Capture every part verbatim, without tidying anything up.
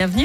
Bienvenue.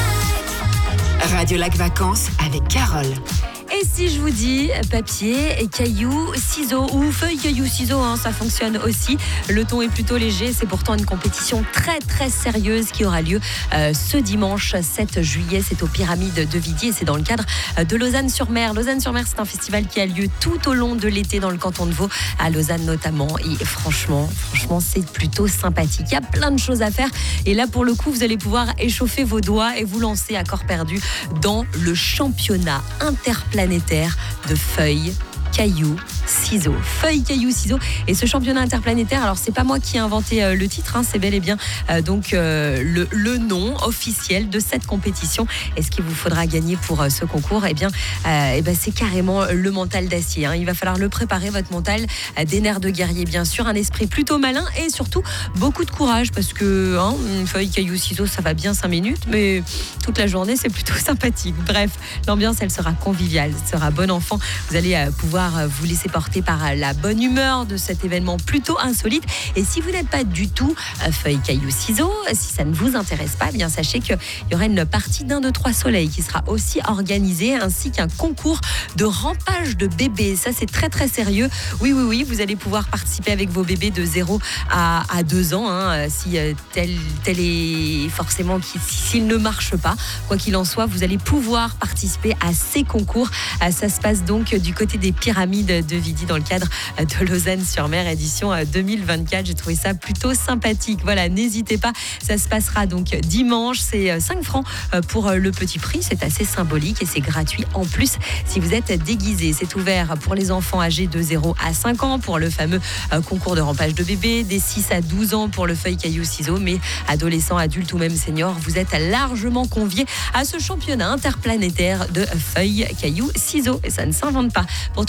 Radio Lac Vacances avec Carole. Et si je vous dis papier, et cailloux, ciseaux ou feuilles, cailloux, ciseaux, hein, ça fonctionne aussi. Le ton est plutôt léger. C'est pourtant une compétition très très sérieuse qui aura lieu euh, ce dimanche sept juillet. C'est aux Pyramides de Vidy et c'est dans le cadre de Lausanne-sur-Mer. Lausanne-sur-Mer, c'est un festival qui a lieu tout au long de l'été dans le canton de Vaud, à Lausanne notamment. Et franchement, franchement, c'est plutôt sympathique. Il y a plein de choses à faire. Et là, pour le coup, vous allez pouvoir échauffer vos doigts et vous lancer à corps perdu dans le championnat interplanétaire de feuilles, cailloux, ciseaux. Feuilles, cailloux, ciseaux. Et ce championnat interplanétaire, alors c'est pas moi qui ai inventé euh, le titre, hein, c'est bel et bien euh, donc euh, le, le nom officiel de cette compétition. Et ce qu'il vous faudra gagner pour euh, ce concours, eh bien, euh, eh ben, c'est carrément le mental d'acier. Hein. Il va falloir le préparer, votre mental, euh, des nerfs de guerrier bien sûr, un esprit plutôt malin et surtout beaucoup de courage parce que hein, une feuille, cailloux, ciseaux, ça va bien cinq minutes, mais toute la journée c'est plutôt sympathique. Bref, l'ambiance elle sera conviviale, elle sera bon enfant. Vous allez euh, pouvoir euh, vous laisser porté par la bonne humeur de cet événement plutôt insolite. Et si vous n'êtes pas du tout euh, feuille, caillou, ciseaux, si ça ne vous intéresse pas, eh bien sachez qu'il y aura une partie d'un, deux, trois soleils qui sera aussi organisée, ainsi qu'un concours de rampage de bébés. Ça, c'est très, très sérieux. Oui, oui, oui, vous allez pouvoir participer avec vos bébés de zéro à, à deux ans, hein, si euh, tel, tel est forcément, s'il ne marche pas. Quoi qu'il en soit, vous allez pouvoir participer à ces concours. Euh, ça se passe donc du côté des Pyramides de Vidy dans le cadre de Lausanne-sur-Mer édition deux mille vingt-quatre. J'ai trouvé ça plutôt sympathique. Voilà, n'hésitez pas. Ça se passera donc dimanche. C'est cinq francs pour le petit prix. C'est assez symbolique et c'est gratuit en plus si vous êtes déguisé. C'est ouvert pour les enfants âgés de zéro à cinq ans pour le fameux concours de rampage de bébés, des six à douze ans pour le feuille, caillou, ciseaux. Mais adolescents, adultes ou même seniors, vous êtes largement conviés à ce championnat interplanétaire de feuilles, cailloux, ciseaux. Et ça ne s'invente pas. Pour